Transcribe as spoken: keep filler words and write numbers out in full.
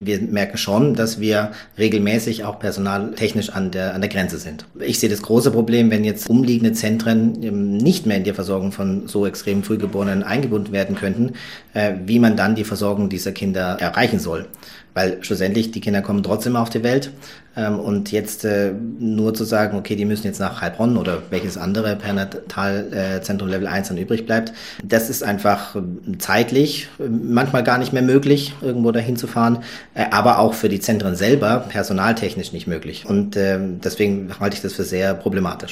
Wir merken schon, dass wir regelmäßig auch personaltechnisch an der, an der Grenze sind. Ich sehe das große Problem, wenn jetzt umliegende Zentren nicht mehr in die Versorgung von so extrem Frühgeborenen eingebunden werden könnten, wie man dann die Versorgung dieser Kinder erreichen soll. Weil schlussendlich, die Kinder kommen trotzdem auf die Welt. Und jetzt nur zu sagen, okay, die müssen jetzt nach Heilbronn oder welches andere Perinatalzentrum Level eins dann übrig bleibt, das ist einfach zeitlich manchmal gar nicht mehr möglich, irgendwo dahin zu fahren, aber auch für die Zentren selber personaltechnisch nicht möglich. Und deswegen halte ich das für sehr problematisch.